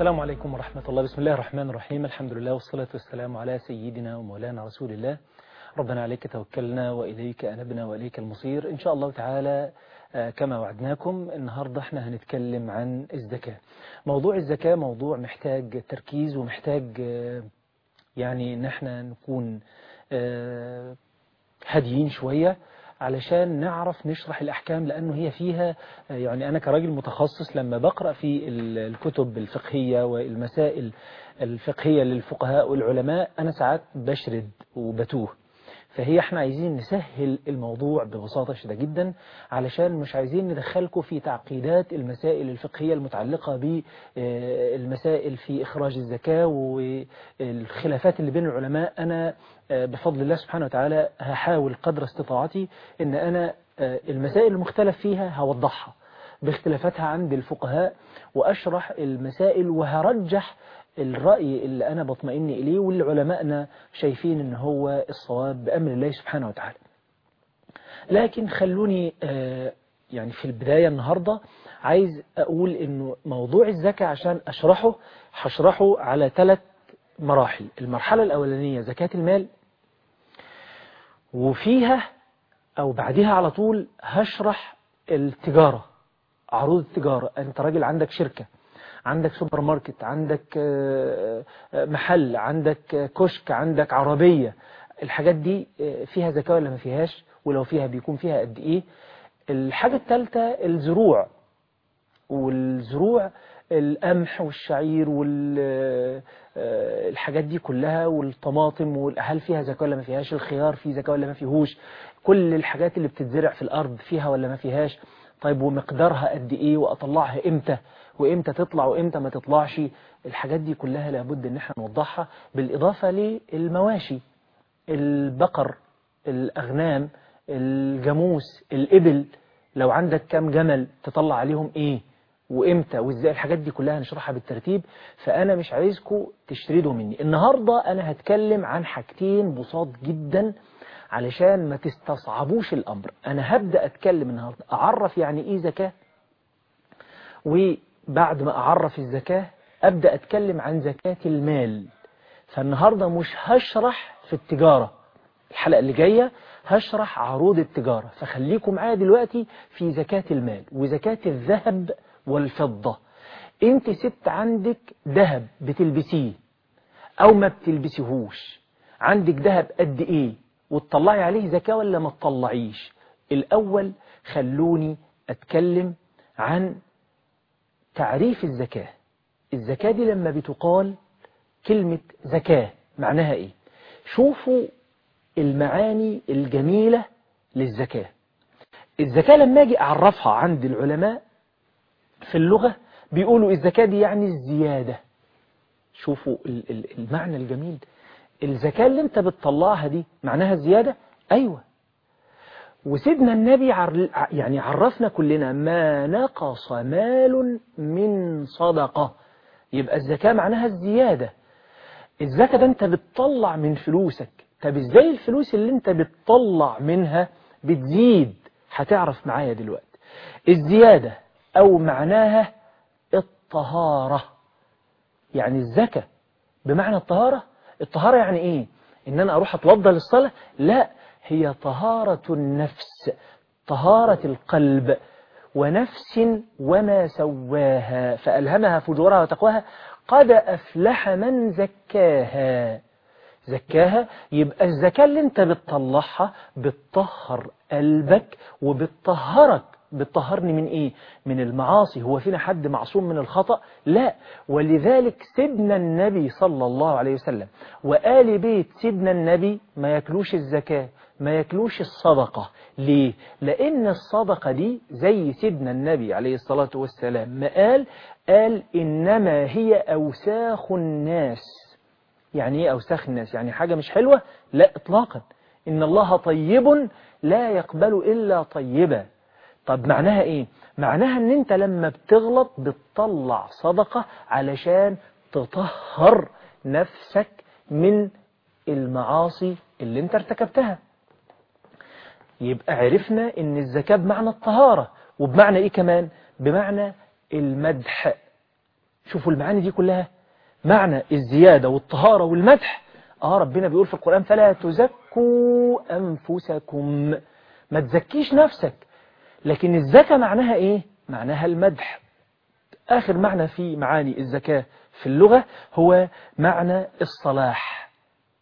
السلام عليكم ورحمة الله. بسم الله الرحمن الرحيم. الحمد لله والصلاة والسلام على سيدنا ومولانا رسول الله. ربنا عليك توكلنا وإليك أنبنا وإليك المصير إن شاء الله تعالى. كما وعدناكم النهاردة احنا هنتكلم عن الزكاة. موضوع الزكاة موضوع محتاج تركيز ومحتاج يعني ان احنا نكون هاديين شوية علشان نعرف نشرح الأحكام، لأنه هي فيها يعني أنا كراجل متخصص لما بقرأ في الكتب الفقهية والمسائل الفقهية للفقهاء والعلماء أنا ساعات بشرد وبتوه. فهي احنا عايزين نسهل الموضوع ببساطة شديدة جدا علشان مش عايزين ندخلكم في تعقيدات المسائل الفقهية المتعلقة بالمسائل في إخراج الزكاة والخلافات اللي بين العلماء. أنا بفضل الله سبحانه وتعالى هحاول قدر استطاعتي ان أنا المسائل المختلف فيها هوضحها باختلافاتها عند الفقهاء، وأشرح المسائل وهرجح الرأي اللي أنا بطمئن إليه واللي علماءنا شايفين إن هو الصواب بأمر الله سبحانه وتعالى. لكن خلوني يعني في البداية النهاردة عايز أقول إنه موضوع الزكاة عشان هشرحه على 3 مراحل. المرحلة الأولانية زكاة المال، وفيها أو بعدها على طول هشرح التجارة، عروض التجارة. أنت راجل عندك شركة، عندك سوبر ماركت، عندك محل، عندك كشك، عندك عربية، الحاجات دي فيها زكاة ولا ما فيهاش؟ ولو فيها بيكون فيها قد إيه؟ الحاجة الثالثة الزروع، والزروع القمح والشعير والحاجات دي كلها، والطماطم، هل فيها زكاة ولا ما فيهاش؟ الخيار فيه زكاة ولا ما فيهوش؟ كل الحاجات اللي بتتزرع في الأرض فيها ولا ما فيهاش؟ طيب ومقدارها قد إيه؟ وأطلعها إمتى؟ وإمتى تطلع وإمتى ما تطلعش؟ الحاجات دي كلها لابد إن احنا نوضحها، بالإضافة للمواشي، البقر، الأغنام، الجاموس، الإبل، لو عندك كام جمل تطلع عليهم إيه وإمتى وإزاي؟ الحاجات دي كلها هنشرحها بالترتيب. فأنا مش عايزكم تشتردوا مني النهاردة. أنا هتكلم عن حاجتين بساط جدا علشان ما تستصعبوش الأمر. أنا هبدأ أتكلم النهاردة أعرف يعني إيه زكاة، وبعد ما أعرف الزكاة أبدأ أتكلم عن زكاة المال. فالنهاردة مش هشرح في التجارة، الحلقة اللي جاية هشرح عروض التجارة. فخليكم معايا دلوقتي في زكاة المال وزكاة الذهب والفضة. انت ست عندك ذهب بتلبسيه او ما بتلبسيهوش، عندك ذهب قد ايه وتطلعي عليه زكاة ولا ما تطلعيش؟ الاول خلوني اتكلم عن تعريف الزكاة. الزكاة دي لما بتقال كلمة زكاة معناها ايه؟ شوفوا المعاني الجميلة للزكاة. الزكاة لما اجي اعرفها عند العلماء في اللغة بيقولوا الزكاة دي يعني الزيادة. شوفوا المعنى الجميل. الزكاة اللي انت بتطلعها دي معناها الزيادة. ايوه. وسيدنا النبي يعني عرفنا كلنا ما نقص مال من صدقة، يبقى الزكاة معناها الزيادة. الزكاة ده انت بتطلع من فلوسك. طب ازاي الفلوس اللي انت بتطلع منها بتزيد؟ هتعرف معايا دلوقتي. الزيادة او معناها الطهارة، يعني الزكاة بمعنى الطهارة. الطهارة يعني ايه؟ ان انا اروح اتوضى للصلاة؟ لا، هي طهارة النفس، طهارة القلب. ونفس وما سواها فألهمها فجورها وتقواها قد أفلح من زكاها. زكاها يبقى الزكاة اللي انت بتطلعها بتطهر قلبك وبتطهرك. بتطهرني من ايه؟ من المعاصي. هو فينا حد معصوم من الخطأ؟ لا. ولذلك سيدنا النبي صلى الله عليه وسلم وآل بيت سيدنا النبي ما ياكلوش الزكاة، ما ياكلوش الصدقة. ليه؟ لأن الصدقة دي زي سيدنا النبي عليه الصلاة والسلام ما قال إنما هي أوساخ الناس. يعني ايه أوساخ الناس؟ يعني حاجة مش حلوة؟ لا إطلاقا. إن الله طيب لا يقبل إلا طيبا. طب معناها ايه؟ معناها ان انت لما بتغلط بتطلع صدقة علشان تطهر نفسك من المعاصي اللي انت ارتكبتها. يبقى عرفنا ان الزكاة بمعنى الطهارة، وبمعنى ايه كمان؟ بمعنى المدح. شوفوا المعاني دي كلها، معنى الزيادة والطهارة والمدح. ربنا بيقول في القرآن فلا تزكوا أنفسكم، ما تزكيش نفسك. لكن الزكاة معناها إيه؟ معناها المدح. آخر معنى في معاني الزكاة في اللغة هو معنى الصلاح.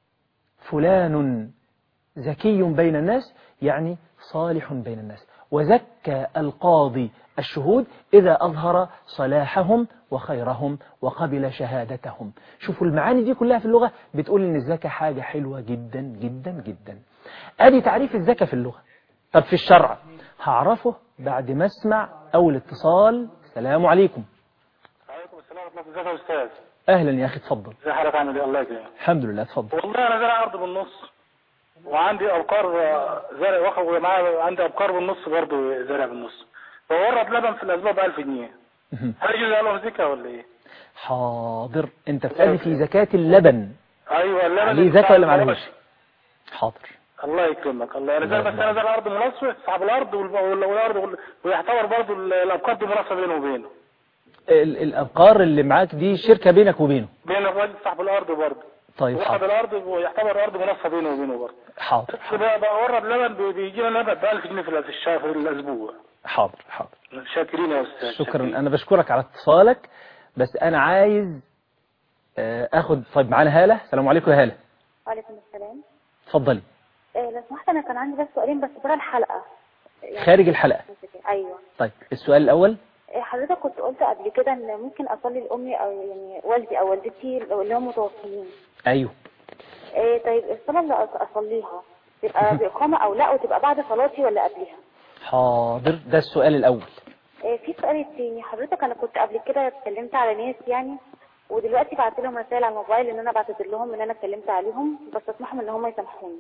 فلان زكي بين الناس يعني صالح بين الناس. وزكى القاضي الشهود إذا أظهر صلاحهم وخيرهم وقبل شهادتهم. شوفوا المعاني دي كلها في اللغة بتقول إن الزكاة حاجة حلوة جدا جدا جدا. أدي تعريف الزكاة في اللغة. طب في الشرع هعرفه بعد ما اسمع أول اتصال. السلام عليكم. وعليكم السلام ورحمة الله. ازيك يا أستاذ؟ أهلا يا أخي، اتفضل. ازي حضرتك، عامل ايه؟ الله يكرمك. الحمد لله، اتفضل. والله أنا زارع أرض بالنص وعندي أبقار زارع واخد، ومعايا عندي أبقار بالنص برضه زارع بالنص، فورد لبن في الأسبوع ب 1000 جنيه. هل يجوز له زكاة ولا إيه؟ حاضر. أنت بتسألني في زكاة اللبن. أيوه اللبن. عليه زكاة ولا معلهوش؟ حاضر. الله يكرمك. الله يرزقك. بس أنا زارع أرض منصفة، صاحب الأرض والأرض، ويعتبر برضه الأبقار دي منصفة بينه وبينه. الأبقار اللي معاك دي شركة بينك وبينه؟ بينك وبين صاحب الأرض برضه. طيب واخد حاضر. الأرض ويعتبر الأرض منصفة بينه وبينه برضه. حاضر. بورد لبن بيجي لنا لبن ب 1000 جنيه في الشهر، في الأسبوع. حاضر حاضر. شاكرين يا أستاذ. شكرا. شاكرين. أنا بشكرك على اتصالك، بس أنا عايز أخد. طيب معانا هالة. السلام عليكم يا هالة. وعليكم السلام. اتفضلي. لو سمحت أنا كان عندي بس سؤالين بس بره الحلقة، يعني خارج الحلقة. أيوه. طيب السؤال الأول. حضرتك كنت قلت قبل كده إن ممكن أصلي لأمي أو يعني والدي أو والدتي اللي هم متوفيين. أيوه. طيب الصلاة اللي أصليها تبقى بإقامة أو لا، وتبقى بعد صلاتي ولا قبلها؟ حاضر. ده السؤال الأول. في السؤال الثاني، حضرتك أنا كنت قبل كده اتكلمت على ناس يعني، ودلوقتي بعت لهم رسائل على الموبايل إن أنا بعتذر لهم إن أنا اتكلمت عليهم، بس أسمحهم إن هم يسامحوني.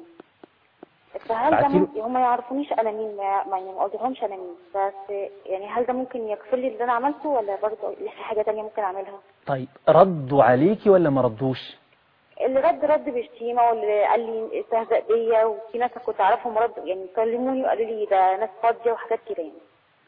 فهل ده هم ما يعرفونيش انا مين، ما قلتلهمش انا مين، بس يعني هل ده ممكن يغفر لي اللي انا عملته، ولا برضه لسه حاجه ثانيه ممكن اعملها؟ طيب ردوا عليكي ولا ما ردوش؟ اللي رد بشتيمه، واللي قال لي استهزأ بيا، وفي ناس كنت اعرفهم رد يعني كلموني وقالوا لي ده ناس فاضيه وحاجات كده يعني.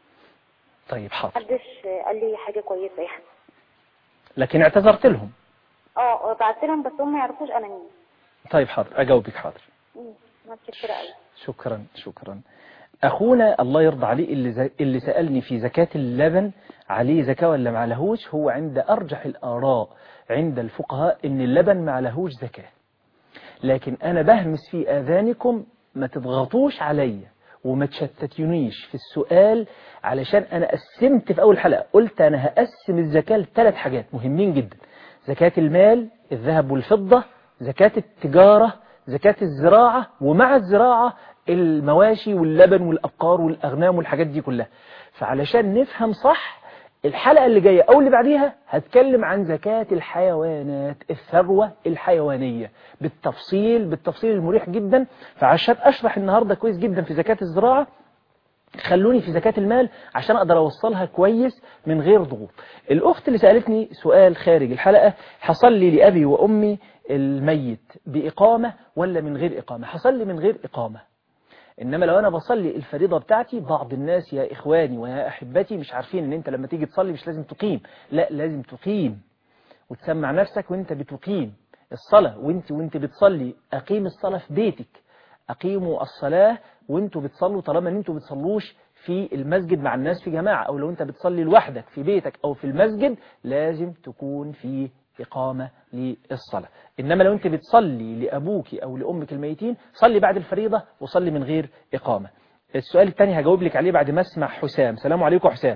طيب حاضر. محدش قال لي حاجه كويسه يعني. لكن اعتذرت لهم؟ بعت لهم بس هم ما يعرفوش انا مين. طيب حاضر، اجاوبك. حاضر. متشكره قوي. شكرا شكرا. أخونا الله يرضى عليه اللي سألني في زكاة اللبن عليه زكاة ولا ما عليهوش، هو عند أرجح الآراء عند الفقهاء إن اللبن ما عليهوش زكاة. لكن أنا بهمس في آذانكم ما تضغطوش عليا وما تشتتونيش في السؤال، علشان أنا قسمت في أول حلقة قلت أنا هقسم الزكاة لثلاث حاجات مهمين جدا: زكاة المال، الذهب والفضة، زكاة التجارة، زكاة الزراعة، ومع الزراعة المواشي واللبن والأبقار والأغنام والحاجات دي كلها. فعلشان نفهم صح، الحلقة اللي جاية أو اللي بعديها هتكلم عن زكاة الحيوانات، الثروة الحيوانية بالتفصيل المريح جدا. فعشان أشرح النهاردة كويس جدا في زكاة الزراعة، خلوني في زكاة المال عشان أقدر أوصلها كويس من غير ضغوط. الأخت اللي سألتني سؤال خارج الحلقة: حصل لي لأبي وأمي الميت بإقامة ولا من غير إقامة؟ حصل لي من غير إقامة. إنما لو أنا بصلي الفريضة بتاعتي، بعض الناس يا إخواني ويا أحبتي مش عارفين إن أنت لما تيجي تصلي مش لازم تقيم، لا لازم تقيم وتسمع نفسك وأنت بتقيم الصلاة. وأنت بتصلي أقيم الصلاة في بيتك، أقيموا الصلاة وأنتوا بتصلوا، طالما أن أنتوا بتصلوش في المسجد مع الناس في جماعة، أو لو أنت بتصلي لوحدك في بيتك أو في المسجد لازم تكون في إقامة للصلاة. إنما لو أنت بتصلي لأبوك أو لأمك الميتين، صلي بعد الفريضة وصلي من غير إقامة. السؤال الثاني هجاوب لك عليه بعد ما اسمع حسام. السلام عليكم حسام.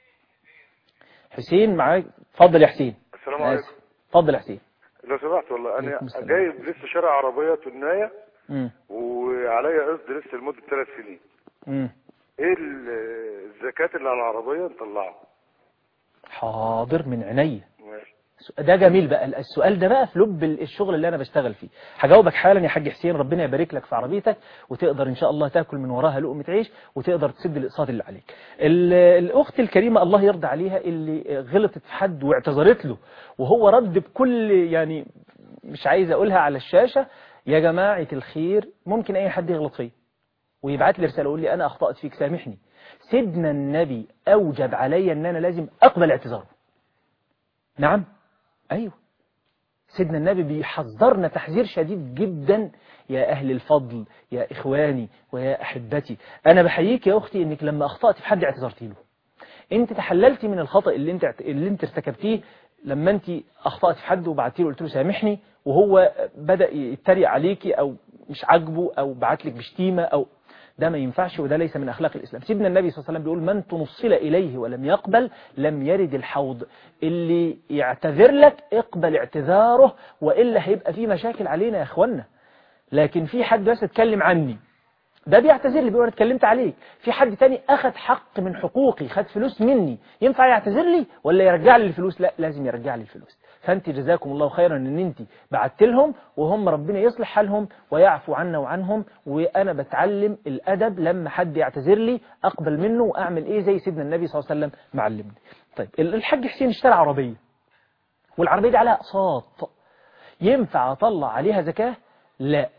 حسين معاك، اتفضل يا حسين. السلام عليكم. اتفضل يا حسين. لو سمحت والله انا جايب لسه شارع عربيه تنايه وعليا قسط لسه لمده 3 سنين. ايه الزكاه اللي على العربيه نطلعها؟ حاضر من عينيا. ده جميل بقى السؤال ده بقى في لب الشغل اللي انا بشتغل فيه. هجاوبك حالا يا حاج حسين. ربنا يبارك لك في عربيتك وتقدر ان شاء الله تاكل من وراها لقمه عيش وتقدر تسد الاقساط اللي عليك. الاخت الكريمه الله يرضى عليها اللي غلطت في حد واعتذرت له وهو رد بكل يعني مش عايز اقولها على الشاشه، يا جماعه الخير ممكن اي حد يغلط فيا ويبعت لي رساله يقول لي انا اخطات فيك سامحني. سيدنا النبي اوجب عليا ان انا لازم اقبل اعتذاره. نعم، أيوه، سيدنا النبي بيحذرنا تحذير شديد جدا. يا أهل الفضل، يا إخواني ويا أحبتي، أنا بحييك يا أختي إنك لما أخطأت في حد اعتذرتي له. أنت تحللتي من الخطأ اللي أنت ارتكبتيه لما أنت أخطأت في حد وبعتي له قلت له سامحني، وهو بدأ يتريق عليكي أو مش عاجبه أو بعت لك بشتيمة أو ده ما ينفعش، وده ليس من أخلاق الإسلام. سيدنا النبي صلى الله عليه وسلم بيقول من تنصل إليه ولم يقبل لم يرد الحوض. اللي يعتذر لك اقبل اعتذاره، وإلا هيبقى فيه مشاكل علينا يا أخوانا. لكن في حد بس اتكلم عني، ده بيعتذر لي، بيقول انا اتكلمت عليك. في حد تاني أخذ حق من حقوقي، خد فلوس مني، ينفع يعتذر لي ولا يرجع لي الفلوس؟ لا، لازم يرجع لي الفلوس. فأنت جزاكم الله خيرا ان انت بعت لهم، وهم ربنا يصلح حالهم ويعفو عنا وعنهم. وأنا بتعلم الأدب لما حد يعتذر لي أقبل منه وأعمل إيه زي سيدنا النبي صلى الله عليه وسلم معلمني. طيب الحاج حسين اشترى عربية، والعربية دي عليها أقساط، ينفع أطلع عليها زكاة؟ لا.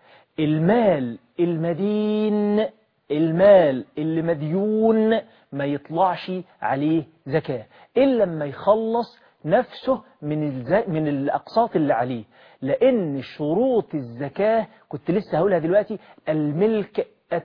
المال المدين، المال اللي مديون ما يطلعش عليه زكاة إلا لما يخلص نفسه من الأقساط اللي عليه. لأن شروط الزكاة كنت لسه هقولها دلوقتي، الملك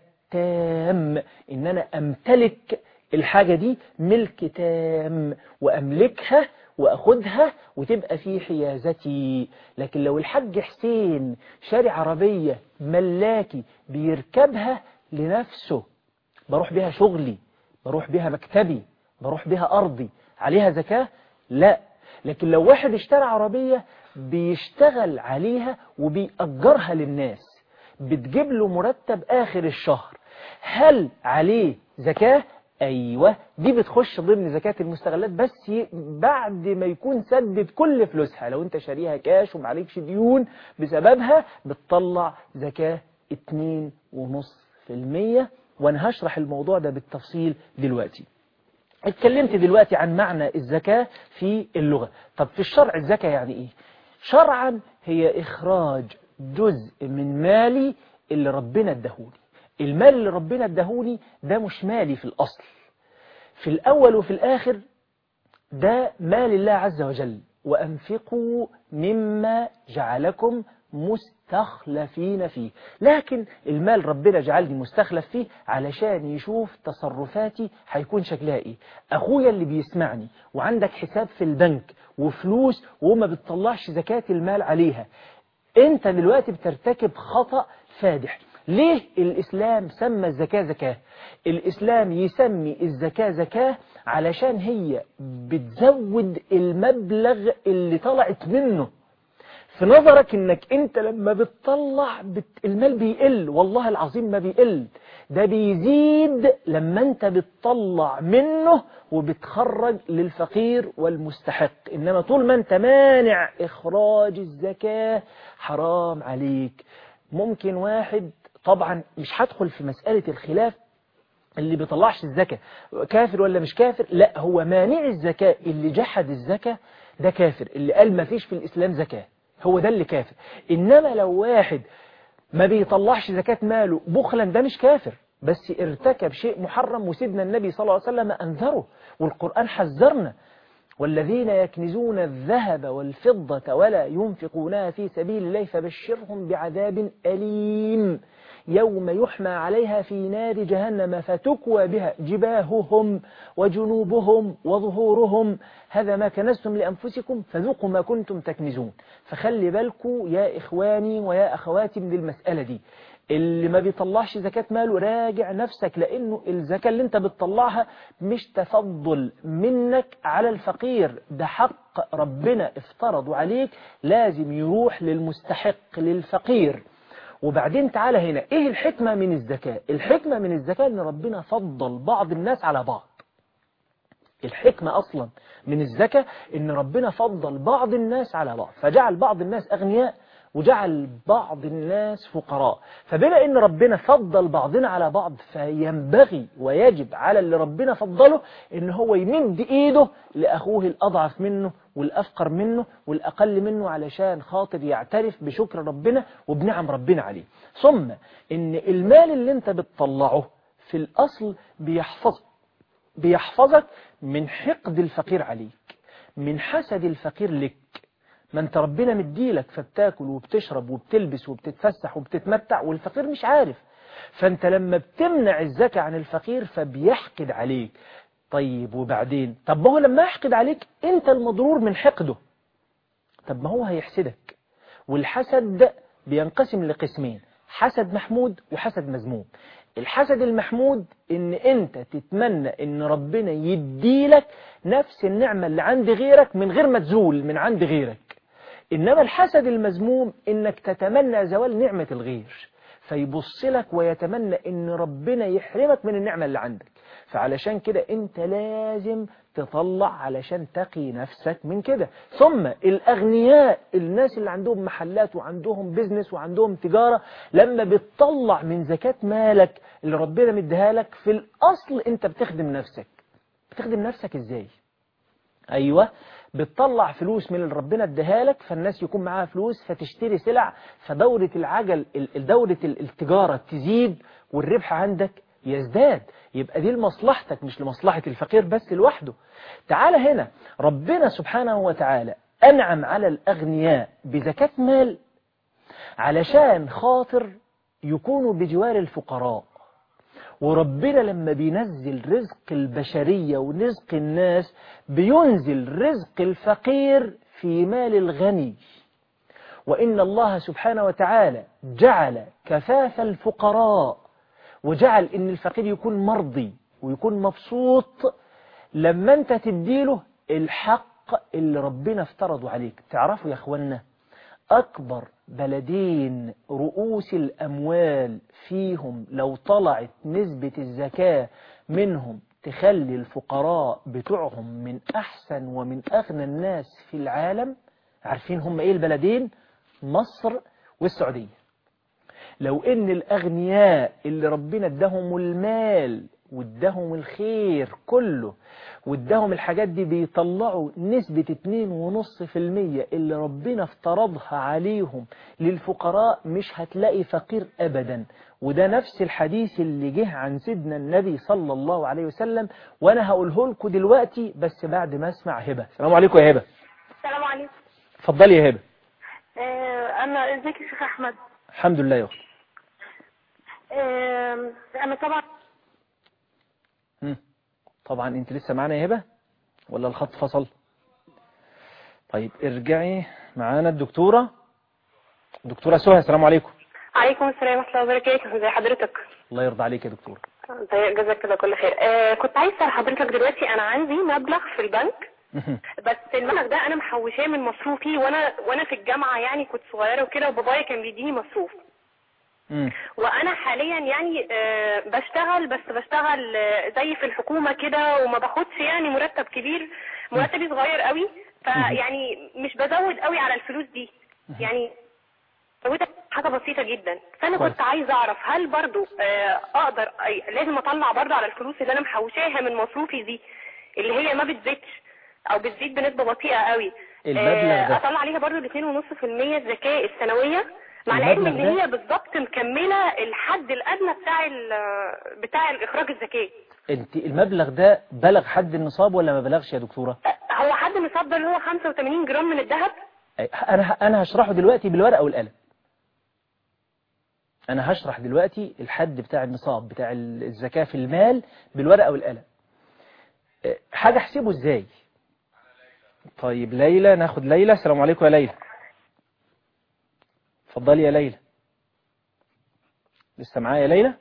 التام، إن أنا أمتلك الحاجة دي ملك تام وأملكها وأخدها وتبقى في حيازتي. لكن لو الحاج حسين شاري عربية ملاكي بيركبها لنفسه، بروح بها شغلي، بروح بها مكتبي، بروح بها أرضي، عليها زكاة؟ لا. لكن لو واحد اشترى عربية بيشتغل عليها وبيأجرها للناس، بتجيب له مرتب آخر الشهر، هل عليه زكاة؟ أيوة، دي بتخش ضمن زكاة المستغلات، بس بعد ما يكون سدد كل فلوسها. لو انت شاريها كاش ومعليكش ديون بسببها بتطلع زكاة 2.5%. وانا هشرح الموضوع ده بالتفصيل دلوقتي. اتكلمت دلوقتي عن معنى الزكاة في اللغة. طب في الشرع الزكاة يعني ايه؟ شرعا هي إخراج جزء من مالي اللي ربنا ادهوني. المال اللي ربنا ادهوني ده مش مالي في الأصل، في الأول وفي الآخر ده مال الله عز وجل. وأنفقوا مما جعلكم مستخلفين فيه. لكن المال ربنا جعلني مستخلف فيه علشان يشوف تصرفاتي هيكون شكلها ايه. اخويا اللي بيسمعني وعندك حساب في البنك وفلوس وما بتطلعش زكاة المال عليها، انت دلوقتي بترتكب خطأ فادح. ليه الإسلام سمى الزكاة زكاة؟ الإسلام يسمي الزكاة زكاة علشان هي بتزود المبلغ اللي طلعت منه. في نظرك انك انت لما بتطلع المال بيقل، والله العظيم ما بيقل، ده بيزيد لما انت بتطلع منه وبتخرج للفقير والمستحق. انما طول ما انت مانع اخراج الزكاة حرام عليك. ممكن واحد، طبعا مش هدخل في مسألة الخلاف اللي بيطلعش الزكاة كافر ولا مش كافر، لا، هو مانع الزكاة اللي جحد الزكاة ده كافر، اللي قال ما فيش في الإسلام زكاة هو ده اللي كافر. إنما لو واحد ما بيطلعش زكاة ماله بخلا ده مش كافر، بس ارتكب شيء محرم، وسيدنا النبي صلى الله عليه وسلم أنذره والقرآن حذرنا: والذين يكنزون الذهب والفضة ولا ينفقونها في سبيل الله فبشرهم بعذاب أليم يوم يحمى عليها في نار جهنم فتكوى بها جباههم وجنوبهم وظهورهم هذا ما كنزتم لأنفسكم فذوقوا ما كنتم تكنزون. فخلي بالكوا يا إخواني ويا أخواتي من المسألة دي. اللي ما بيطلعش زكاة ماله راجع نفسك، لأنه الزكاة اللي انت بتطلعها مش تفضل منك على الفقير، ده حق ربنا افترضوا عليك، لازم يروح للمستحق للفقير. وبعدين تعالى هنا، ايه الحكمة من الزكاة؟ الحكمة من الزكاة ان ربنا فضل بعض الناس على بعض. الحكمة أصلا من الزكاة ان ربنا فضل بعض الناس على بعض، فجعل بعض الناس أغنياء وجعل بعض الناس فقراء. فبما ان ربنا فضل بعضنا على بعض فينبغي ويجب على اللي ربنا فضله ان هو يمد ايده لاخوه الاضعف منه والافقر منه والاقل منه علشان خاطر يعترف بشكر ربنا وبنعم ربنا عليه. ثم ان المال اللي انت بتطلعه في الاصل بيحفظك من حقد الفقير عليك، من حسد الفقير لك. ما انت ربنا مديلك فبتاكل وبتشرب وبتلبس وبتتفسح وبتتمتع والفقير مش عارف. فانت لما بتمنع الزكاة عن الفقير فبيحقد عليك. طيب وبعدين؟ طب ما هو لما يحقد عليك انت المضرور من حقده. طب ما هو هيحسدك. والحسد بينقسم لقسمين، حسد محمود وحسد مذموم. الحسد المحمود ان انت تتمنى ان ربنا يديلك نفس النعمة اللي عند غيرك من غير ما تزول من عند غيرك. انما الحسد المذموم انك تتمنى زوال نعمة الغير، فيبص لك ويتمنى ان ربنا يحرمك من النعمة اللي عندك. فعلشان كده انت لازم تطلع علشان تقي نفسك من كده. ثم الأغنياء، الناس اللي عندهم محلات وعندهم بيزنس وعندهم تجارة، لما بتطلع من زكاة مالك اللي ربنا مديها لك، في الأصل انت بتخدم نفسك. بتخدم نفسك ازاي؟ ايوه، بتطلع فلوس من اللي ربنا اداها لك، فالناس يكون معاها فلوس فتشتري سلع، فدورة العجل، دورة التجارة تزيد والربح عندك يزداد. يبقى دي لمصلحتك مش لمصلحة الفقير بس لوحده. تعال هنا، ربنا سبحانه وتعالى أنعم على الأغنياء بزكاة مال علشان خاطر يكونوا بجوار الفقراء. وربنا لما بينزل رزق البشرية ورزق الناس بينزل رزق الفقير في مال الغني. وإن الله سبحانه وتعالى جعل كفاف الفقراء، وجعل إن الفقير يكون مرضي ويكون مبسوط لما أنت تديله الحق اللي ربنا افترضه عليك. تعرفوا يا أخوانا، أكبر بلدين رؤوس الأموال فيهم لو طلعت نسبة الزكاة منهم تخلي الفقراء بتوعهم من أحسن ومن أغنى الناس في العالم، عارفين هم إيه البلدين؟ مصر والسعودية. لو إن الأغنياء اللي ربنا اداهم المال واداهم الخير كله واداهم الحاجات دي بيطلعوا نسبة 2.5% اللي ربنا افترضها عليهم للفقراء، مش هتلاقي فقير أبدا. وده نفس الحديث اللي جه عن سيدنا النبي صلى الله عليه وسلم، وأنا هقوله لكم دلوقتي بس بعد ما اسمع هبة. السلام عليكم يا هبة. السلام عليكم. اتفضلي يا هبة. أنا ازيك يا شيخ أحمد؟ الحمد لله يا أختي. أنا طبعا انت لسه معانا يا هبة ولا الخط فصل؟ طيب ارجعي معانا الدكتورة سهى. السلام عليكم. عليكم السلام ورحمة الله وبركاته. ازي حضرتك؟ الله يرضى عليك يا دكتورة. جزاك الله كل خير. كنت عايز اسال حضرتك دلوقتي، انا عندي مبلغ في البنك بس المبلغ ده انا محوشاه من مصروفي وانا في الجامعة، يعني كنت صغيرة وكده، وبابايا كان بيديني مصروف. وانا حاليا يعني بشتغل، بس بشتغل زي في الحكومة كده، وما باخدش يعني مرتب كبير، مرتبي صغير قوي، فيعني مش بزود قوي على الفلوس دي، يعني زودت حاجة بسيطة جدا. فانا كنت عايز اعرف هل برضو اقدر لازم اطلع برضو على الفلوس اللي انا محوشاها من مصروفي دي اللي هي ما بتزيدش او بتزيد بنسبة بطيئة قوي، اطلع عليها برضو 2.5% الزكاة السنوية، مع العلم ان هي بالضبط مكملة الحد الادنى بتاع الاخراج الزكاة. انت المبلغ ده بلغ حد النصاب ولا ما بلغش يا دكتورة؟ هو حد النصاب ده اللي هو 85 جرام من الذهب. انا هشرحه دلوقتي بالورقة والقلم. انا هشرح دلوقتي الحد بتاع النصاب بتاع الزكاة في المال بالورقة والقلم. حاجة احسبه ازاي؟ طيب ليلى، ناخد ليلى. السلام عليكم يا ليلى. اتفضلي يا ليلى. لسه معايا يا ليلى؟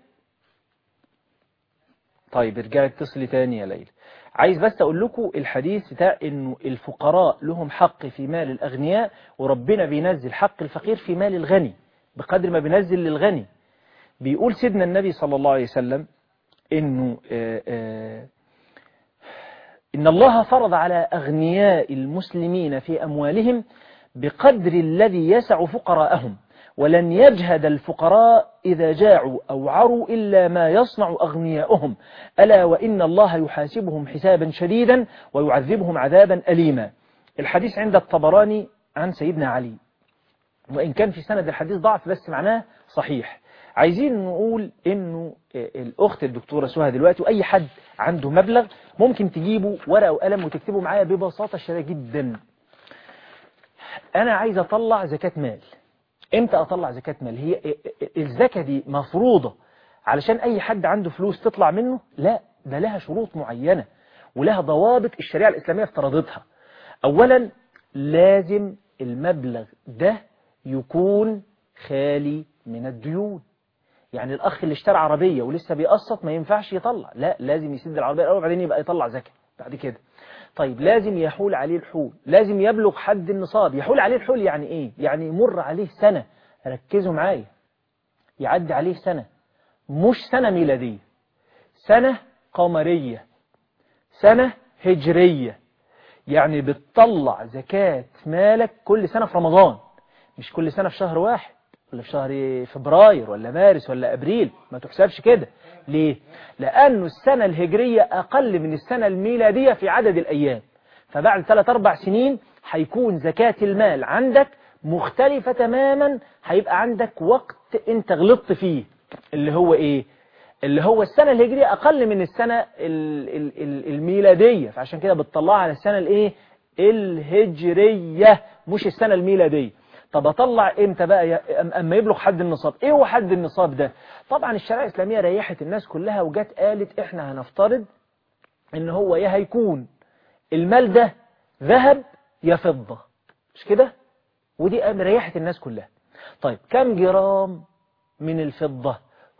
طيب ارجعي اتصلي تاني يا ليلى. عايز بس اقول لكم الحديث بتاع انه الفقراء لهم حق في مال الاغنياء، وربنا بينزل حق الفقير في مال الغني بقدر ما بينزل للغني. بيقول سيدنا النبي صلى الله عليه وسلم انه إن الله فرض على أغنياء المسلمين في أموالهم بقدر الذي يسع فقراءهم، ولن يجهد الفقراء إذا جاعوا أو عروا إلا ما يصنع أغنياؤهم، ألا وإن الله يحاسبهم حسابا شديدا ويعذبهم عذابا أليما. الحديث عند الطبراني عن سيدنا علي، وإن كان في سند الحديث ضعف بس معناه صحيح. عايزين نقول انه الاخت الدكتورة سهى دلوقتي واي حد عنده مبلغ ممكن تجيبوا ورقة وقلم وتكتبوا معايا ببساطة شديدة جدا. انا عايز اطلع زكاة مال. امتى اطلع زكاة مال؟ هي الزكاة دي مفروضة علشان اي حد عنده فلوس تطلع منه؟ لا، ده لها شروط معينة ولها ضوابط الشريعة الإسلامية افترضتها. اولا لازم المبلغ ده يكون خالي من الديون. يعني الأخ اللي اشترى عربية ولسه بيقسط ما ينفعش يطلع، لا، لازم يسد العربية الأول وبعدين يبقى يطلع زكاة بعد كده. طيب لازم يحول عليه الحول، لازم يبلغ حد النصاب. يحول عليه الحول يعني إيه؟ يعني يمر عليه سنة، ركزوا معايا، يعدي عليه سنة، مش سنة ميلادية، سنة قمرية، سنة هجرية. يعني بتطلع زكاة مالك كل سنة في رمضان، مش كل سنة في شهر واحد ولا في شهر فبراير ولا مارس ولا أبريل، ما تحسبش كده. ليه؟ لأنه السنة الهجرية أقل من السنة الميلادية في عدد الأيام، فبعد 3-4 سنين هيكون زكاة المال عندك مختلفة تماما. هيبقى عندك وقت انت غلطت فيه، اللي هو ايه؟ اللي هو السنة الهجرية أقل من السنة الميلادية، فعشان كده بتطلعها على السنة الايه؟ الهجرية مش السنة الميلادية. طب أطلع إمتى بقى؟ أما يبلغ حد النصاب. إيه هو حد النصاب ده؟ طبعا الشريعة الإسلامية ريحت الناس كلها وجات قالت إحنا هنفترض إن هو يا هيكون المال ده ذهب يا فضة، مش كده؟ ودي ريحت الناس كلها. طيب كم جرام من الفضة؟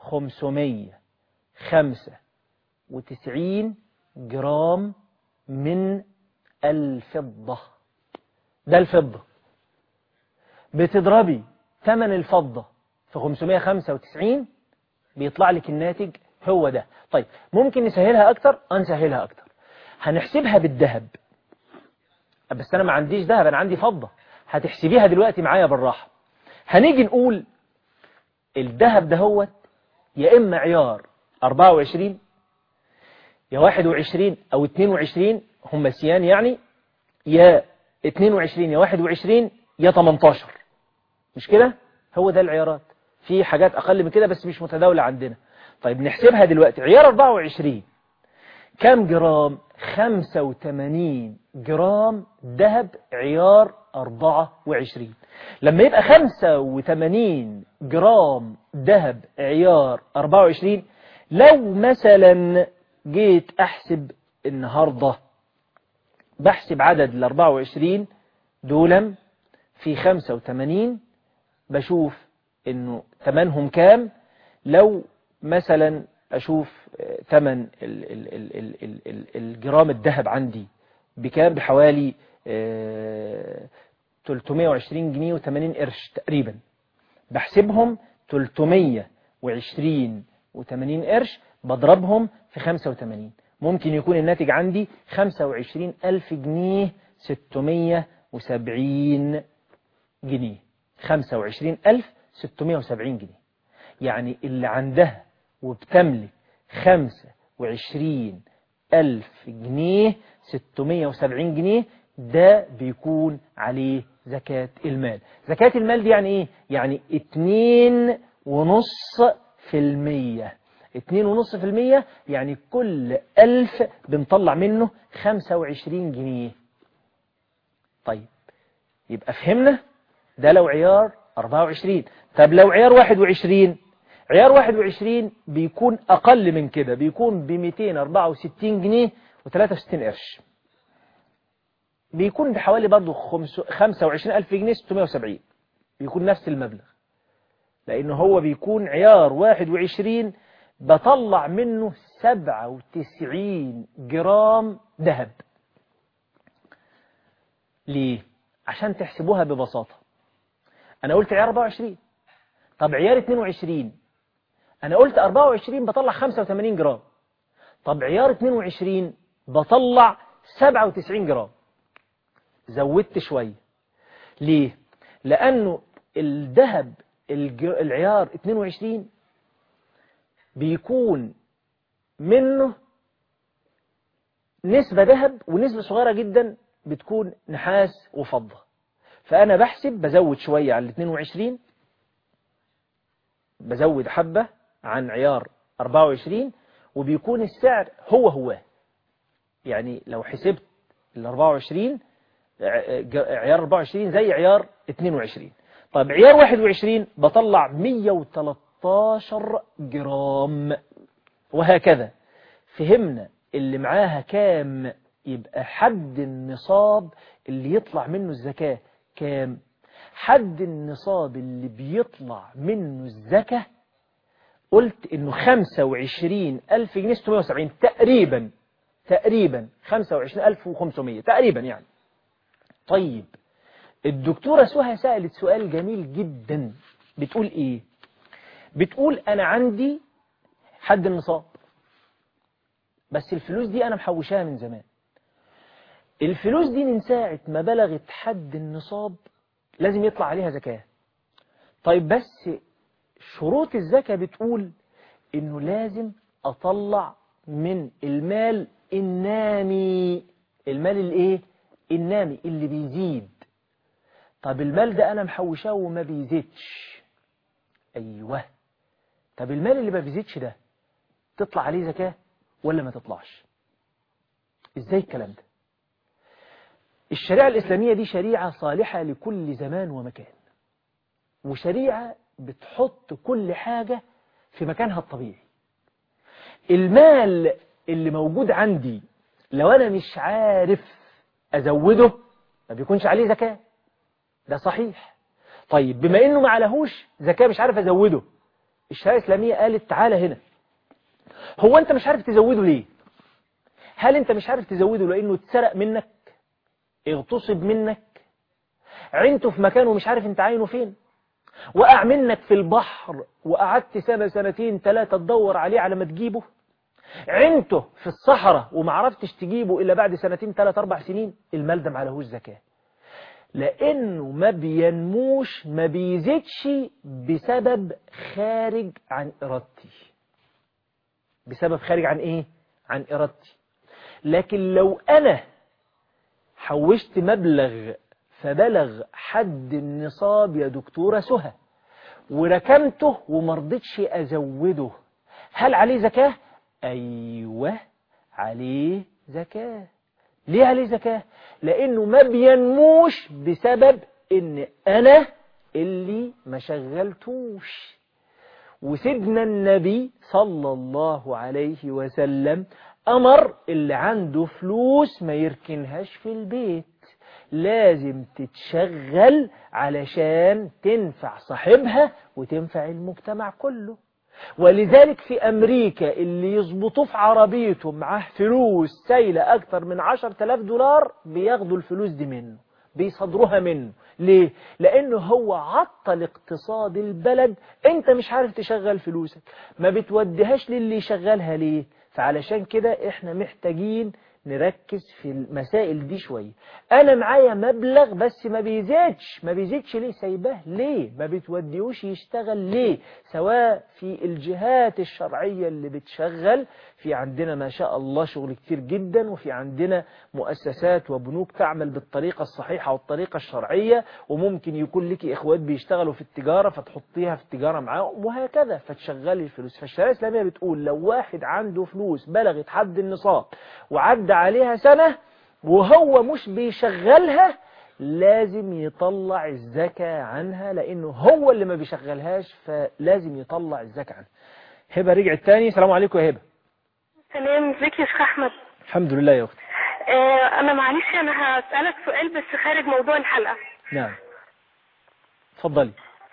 595 جرام من الفضة. ده الفضة. بتضربي ثمن الفضة في 595 بيطلع لك الناتج هو ده. طيب ممكن نسهلها أكتر؟ نسهلها أكتر، هنحسبها بالذهب. بس أنا ما عنديش ذهب، أنا عندي فضة. هتحسبيها دلوقتي معايا بالراحة. هنيجي نقول الذهب ده هو يا إما عيار 24 يا 21 أو 22، هم سيان يعني، يا 22 يا 21 يا 18، مش كده؟ هو ده العيارات. في حاجات أقل من كده بس مش متداولة عندنا. طيب نحسبها دلوقتي. عيار 24 كم جرام؟ 85 جرام ذهب عيار 24. لما يبقى 85 جرام ذهب عيار 24، لو مثلا جيت أحسب النهاردة، بحسب عدد ال 24 دولا في 85، بشوف انه ثمنهم كام. لو مثلا اشوف ثمن الجرام الذهب عندي بكام، بحوالي 320 جنيه و80 قرش تقريبا. بحسبهم 320 و80 قرش بضربهم في 85، ممكن يكون الناتج عندي 25,000 جنيه 670 جنيه. 25,670 جنيه. يعني اللي عندها وبتملك 25,000 جنيه 670 جنيه ده بيكون عليه زكاة المال. زكاة المال دي يعني ايه؟ يعني 2.5%. 2.5% يعني كل 1000 بنطلع منه 25 جنيه. طيب يبقى فهمنا ده لو عيار 24. طب لو عيار 21، عيار 21 بيكون أقل من كده، بيكون ب 264 جنيه و63 قرش، بيكون بحوالي برضو 25,000 جنيه 670، بيكون نفس المبلغ، لأنه هو بيكون عيار 21 بطلع منه 97 جرام ذهب. ليه؟ عشان تحسبوها ببساطة. أنا قلت عيار 24، طب عيار 22 أنا قلت 24 بطلع 85 جرام، طب عيار 22 بطلع 97 جرام، زودت شوية. ليه؟ لأنه الذهب العيار 22 بيكون منه نسبة ذهب ونسبة صغيرة جدا بتكون نحاس وفضة، فأنا بحسب بزود شوية على 22 بزود حبة عن عيار 24 وبيكون السعر هو يعني لو حسبت ال 24 عيار 24 زي عيار 22. طيب عيار 21 بطلع 113 جرام وهكذا. فهمنا اللي معاها كام؟ يبقى حد النصاب اللي يطلع منه الزكاة كام؟ حد النصاب اللي بيطلع منه الزكاة قلت انه 25,000 جنيه 670 تقريبا 25,500 تقريبا يعني. طيب الدكتورة سهى سألت سؤال جميل جدا، بتقول ايه؟ بتقول انا عندي حد النصاب بس الفلوس دي انا محوشاها من زمان، الفلوس دي من ساعة ما بلغت حد النصاب لازم يطلع عليها زكاة. طيب بس شروط الزكاة بتقول انه لازم اطلع من المال النامي. المال الايه؟ النامي اللي بيزيد. طب المال ده انا محوشاه وما بيزيدش. ايوه. طب المال اللي ما بيزيدش ده تطلع عليه زكاة ولا ما تطلعش؟ ازاي الكلام ده؟ الشريعة الإسلامية دي شريعة صالحة لكل زمان ومكان، وشريعة بتحط كل حاجة في مكانها الطبيعي. المال اللي موجود عندي لو أنا مش عارف أزوده ما بيكونش عليه زكاة، ده صحيح. طيب بما إنه ما عليهوش زكاة مش عارف أزوده، الشريعة الإسلامية قالت تعالى هنا. هو أنت مش عارف تزوده ليه؟ هل أنت مش عارف تزوده لأنه اتسرق منك، اغتصب منك، عينته في مكانه ومش عارف انت عينه فين، وقع منك في البحر وقعدت سنة سنتين ثلاثة تدور عليه على ما تجيبه، عينته في الصحراء وما عرفتش تجيبه إلا بعد سنتين 3 4 سنين، المال ده ما عليهوش زكاة لأنه ما بينموش ما بيزيدش بسبب خارج عن إرادتي. بسبب خارج عن إيه؟ عن إرادتي. لكن لو أنا حوشت مبلغ فبلغ حد النصاب يا دكتورة سهى وركمته ومرضتش أزوده، هل عليه زكاة؟ أيوة عليه زكاة. ليه عليه زكاة؟ لأنه ما بينموش بسبب إن أنا اللي ما شغلتوش. وسيدنا النبي صلى الله عليه وسلم أمر اللي عنده فلوس ما يركنهاش في البيت، لازم تتشغل علشان تنفع صاحبها وتنفع المجتمع كله. ولذلك في أمريكا اللي يظبطوه في عربيته معاه فلوس سايلة أكتر من 10,000 دولار بياخدوا الفلوس دي منه، بيصدروها منه. ليه؟ لأنه هو عطل اقتصاد البلد. انت مش عارف تشغل فلوسك، ما بتوديهاش للي يشغلها ليه؟ فعلشان كده احنا محتاجين نركز في المسائل دي شوية. انا معايا مبلغ بس ما بيزيدش ليه؟ سايباه ليه؟ ما بتوديهوش يشتغل ليه؟ سواء في الجهات الشرعية اللي بتشغل، في عندنا ما شاء الله شغل كتير جدا، وفي عندنا مؤسسات وبنوك تعمل بالطريقة الصحيحة والطريقة الشرعية، وممكن يكون لك اخوات بيشتغلوا في التجارة فتحطيها في التجارة معاهم وهكذا فتشغلي الفلوس. فالشريعة الإسلامية بتقول لو واحد عنده فلوس بلغت حد النصاب وعدى عليها سنة وهو مش بيشغلها لازم يطلع الزكاة عنها، لأنه هو اللي ما بيشغلهاش فلازم يطلع الزكاة عنها. هبة رجعت تاني. السلام عليكم يا هبة. تمام. ازيك يا شيخ أحمد؟ الحمد لله يا أختي. أنا معلش أنا هسألك سؤال بس خارج موضوع الحلقة. نعم اتفضلي.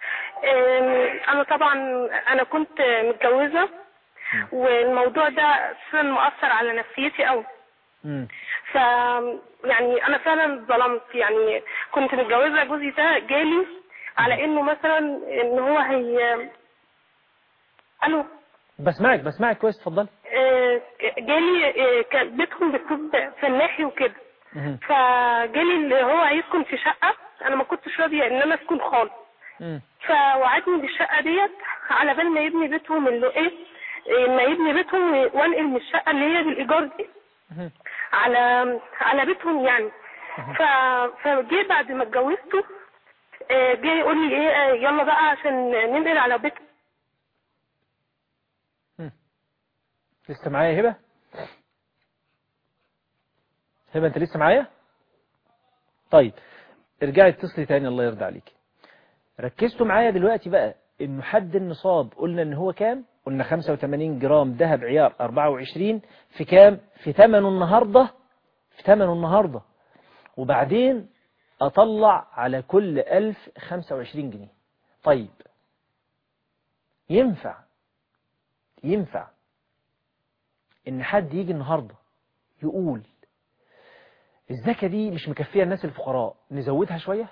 أنا طبعا أنا كنت متجوزة والموضوع ده أساسا مؤثر على نفسيتي أوي. ف يعني أنا فعلا ظلمت. يعني كنت متجوزة، جوزي ده جالي على إنه مثلا إن هو ألو بسمعك كويس. اتفضلي. جالي كان بيتهم بتكون فلاحي وكده، فجالي اللي هو هيسكن في شقة أنا ما كنتش راضية إن أنا أسكن خالص. فوعدني بالشقة ديت على بال ما يبني بيتهم اللي ما يبني بيتهم وانقل من الشقة اللي هي بالإيجار دي على بيتهم يعني. فجي بعد ما اتجوزته جاي يقول لي يلا بقى عشان ننقل على بيت لسه معايا هبة؟ هبة انت لسه معايا؟ طيب ارجعي اتصلي تاني الله يرضى عليك. ركزتوا معايا دلوقتي بقى انه حد النصاب قلنا ان هو كام؟ قلنا 85 جرام ذهب عيار 24 في كام؟ في ثمنه النهاردة، في ثمنه النهاردة. وبعدين اطلع على كل 1000 25 جنيه. طيب ينفع ان حد يجي النهاردة يقول الزكاة دي مش مكفية الناس الفقراء نزودها شوية؟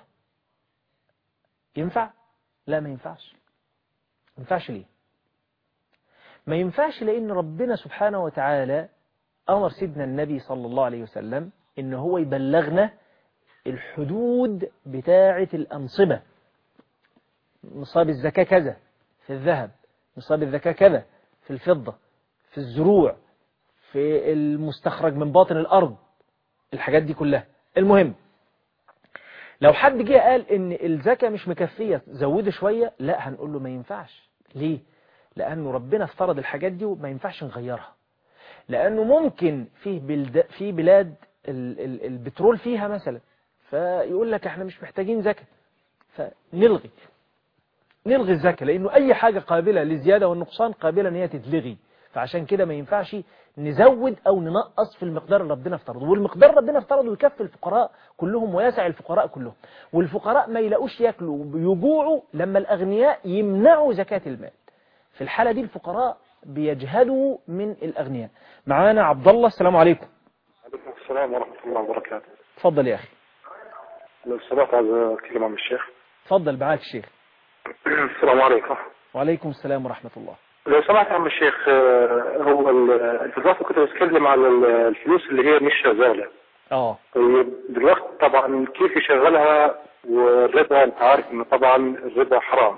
ينفع؟ لا ما ينفعش. ما ينفعش ليه؟ ما ينفعش لأن ربنا سبحانه وتعالى أمر سيدنا النبي صلى الله عليه وسلم إن هو يبلغنا الحدود بتاعة الأنصبة. نصاب الزكاة كذا في الذهب، نصاب الزكاة كذا في الفضة، في الزروع، في المستخرج من باطن الأرض، الحاجات دي كلها. المهم لو حد جه قال ان الزكاة مش مكفية زوده شوية، لا هنقول له ما ينفعش. ليه؟ لأنه ربنا افترض الحاجات دي وما ينفعش نغيرها. لأنه ممكن في بلاد البترول فيها مثلا، فيقول لك احنا مش محتاجين زكاة، فنلغي الزكاة، لأنه أي حاجة قابلة للزيادة والنقصان قابلة ان هي تتلغي. فعشان كده ما ينفعش نزود أو ننقص في المقدار اللي ربنا افترضه، والمقدار ربنا افترضه يكفي الفقراء كلهم ويسع الفقراء كلهم، والفقراء ما يلاقوش ياكلوا ويجوعوا لما الأغنياء يمنعوا زكاة المال. في الحالة دي الفقراء بيجهدوا من الأغنياء. معانا عبد الله، السلام عليكم. وعليكم السلام ورحمة الله وبركاته. تفضل يا أخي. لو سمحت عايز أتكلم عن الشيخ. تفضل معاك الشيخ. السلام عليكم. وعليكم السلام ورحمة الله. لو سمحت يا عم الشيخ، هو الفلوس كنت بتكلم على الفلوس اللي هي مش شغالة. دلوقتي طبعا كيف يشغلها، والربا انت عارف ان طبعا الربا حرام.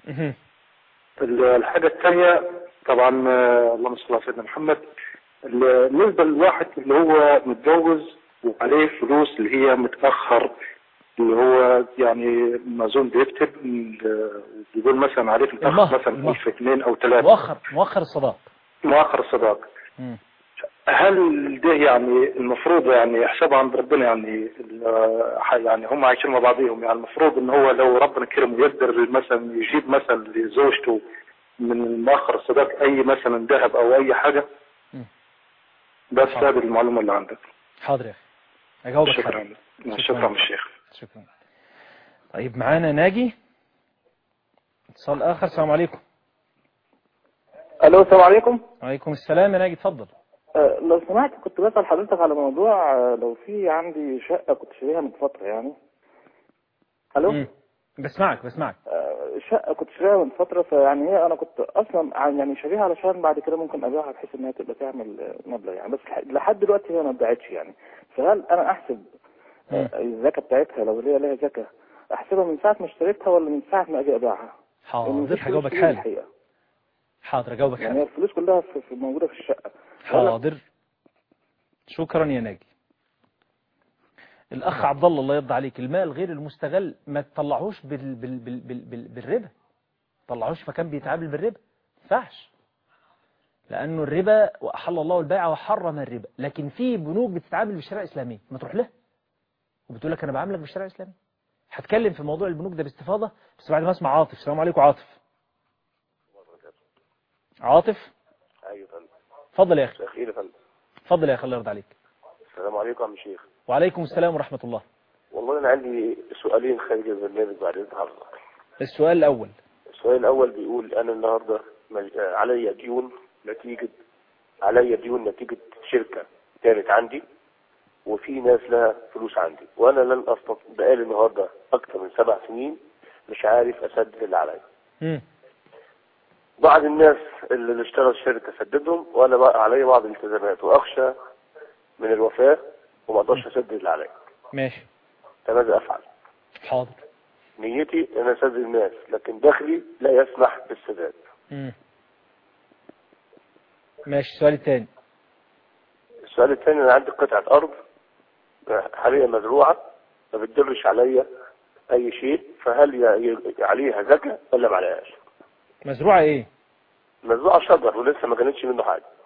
الحاجة الثانية طبعا اللهم صل على سيدنا محمد، بالنسبة للواحد اللي هو متجوز وعليه فلوس اللي هي متأخر، اللي هو يعني ما زون بيكتب بيقول مثلا عليه متأخر مثلا 1000 2 أو 3 مؤخر الصداق. مؤخر الصداق. هل ده يعني المفروض يعني يحسبها عند ربنا، يعني هم عايشين مع بعضهم، يعني المفروض ان هو لو ربنا كرمه يقدر مثلا يجيب مثلا لزوجته من مؤخر الصداق اي مثلا ذهب او اي حاجة؟ بس هذه المعلومة اللي عندك. حاضر يا اخي اجاوبك. شكرا الشيخ. شكرا. طيب معانا ناجي، اتصال اخر. السلام عليكم. الو السلام عليكم. وعليكم السلام يا ناجي، اتفضل. لو سمحت كنت بسأل حضرتك على موضوع، لو في عندي شقة كنت شاريها من فترة يعني. الو. بسمعك. شقة كنت شاريها من فترة، فيعني هي انا كنت اصلا يعني شاريها علشان بعد كده ممكن ابيعها بحيث انها تبقى تعمل مبلغ يعني، بس لحد دلوقتي هي ما اتباعتش يعني. فهل انا احسب الزكاة بتاعتها لو هي لها زكاة احسبها من ساعة ما اشتريتها ولا من ساعة ما اجي ابيعها؟ حاضر هجاوبك حالا. حاضر اجاوبك حالا. يعني الفلوس كلها موجودة في الشقة. حاضر. شكرا يا ناجي. الأخ عبد الله يرضى عليك، المال غير المستغل ما تطلعوش بالربا، طلعوش مكان بيتعامل بالربا، ما ينفعش، لأنه الربا وأحل الله البيع وحرم الربا. لكن في بنوك بتتعامل بالشريعة الإسلامية، ما تروح لها وبتقول لك أنا بعاملك بالشريعة الإسلامية. هتكلم في موضوع البنوك ده باستفاضة، بس بعد ما اسمع عاطف. السلام عليكم عاطف. عاطف. ايوه فندم. اتفضل يا اخي. اخير يا فندم. اتفضل يا اخي الله يرضى عليك. السلام عليكم يا عم شيخ. وعليكم السلام ورحمة الله. والله انا عندي سؤالين خارج البرنامج بعد اذن حضرتك. السؤال الاول بيقول انا النهارده عليا ديون نتيجة شركة كانت عندي، وفي ناس لها فلوس عندي، وانا لن استطيع بقالي النهارده اكثر من 7 سنين مش عارف اسدد اللي عليا. بعض الناس اللي اشتغل الشركة سددهم، وانا بقى علي بعض الالتزامات واخشى من الوفاة وما اقدرش اسدد اللي عليا. ماشي. فماذا افعل؟ حاضر. نيتي ان اسدد الناس، لكن دخلي لا يسمح بالسداد. ماشي. السؤال الثاني انا عندي قطعة ارض حاليا مزروعة ما بتدرش عليا اي شيء، فهل عليها زكاة ولا ما عليهاش؟ مزروعة ايه؟ مزروعة شجر ولسه ما كانتش منه حاجة.